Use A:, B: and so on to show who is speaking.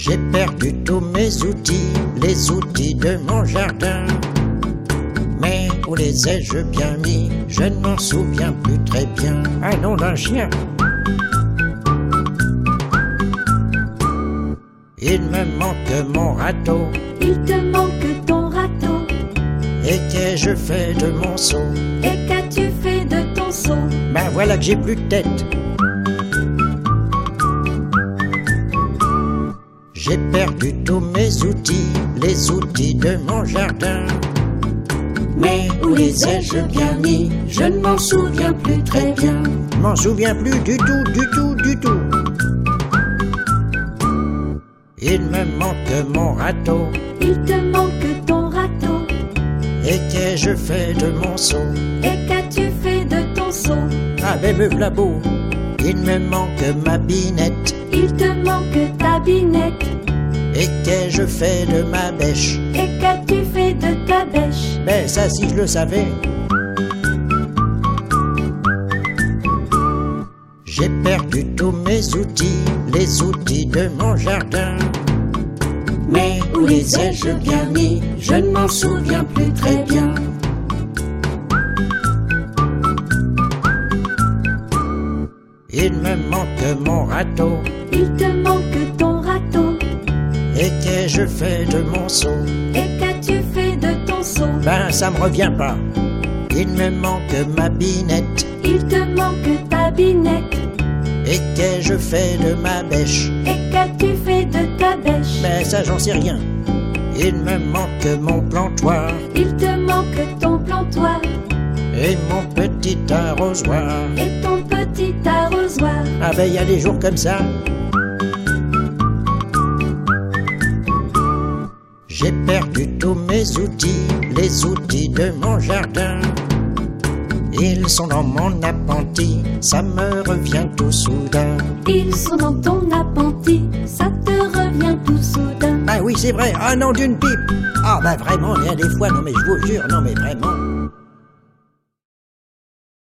A: J'ai perdu tous mes outils, les outils de mon jardin. Mais où les ai-je bien mis? Je ne m'en souviens plus très bien. Ah, nom d'un chien! Il me manque mon râteau.
B: Il te manque ton râteau.
A: Et qu'ai-je fait de mon seau?
B: Et qu'as-tu fait de ton seau?
A: Ben voilà que j'ai plus de tête. J'ai perdu tous mes outils, les outils de mon jardin. Mais où les ai-je bien mis? Je ne m'en souviens plus très bien. Je m'en souviens plus du tout, du tout, du tout. Il me manque mon râteau.
B: Il te manque ton râteau.
A: Et qu'ai-je fait de mon seau?
B: Et qu'as-tu fait de ton seau?
A: Ah ben me v'là beau. Il me manque ma binette.
B: Il te manque ta binette.
A: Et qu'ai-je fait de ma bêche?
B: Et qu'as-tu fait de ta bêche?
A: Ben ça si je le savais. J'ai perdu tous mes outils, les outils de mon jardin. Mais où les ai-je bien mis? Je ne m'en souviens plus très bien. Il me manque mon râteau.
B: Il te manque ton râteau.
A: Et qu'ai-je fait de mon seau?
B: Et qu'as-tu fait de ton seau?
A: Ben ça me revient pas. Il me manque ma binette.
B: Il te manque ta binette.
A: Et qu'ai-je fait de ma bêche?
B: Et qu'as-tu fait de ta bêche?
A: Ben ça j'en sais rien. Il me manque mon plantoir.
B: Il te manque ton plantoir.
A: Et mon petit arrosoir.
B: Et ton petit arrosoir.
A: Ah ben y a des jours comme ça. J'ai perdu tous mes outils, les outils de mon jardin. Ils sont dans mon appentis, ça me revient tout soudain.
B: Ils sont dans ton appentis, ça te revient tout soudain.
A: Ah oui c'est vrai, ah non d'une pipe. Ah bah vraiment, il y a des fois, non mais je vous jure, non mais vraiment.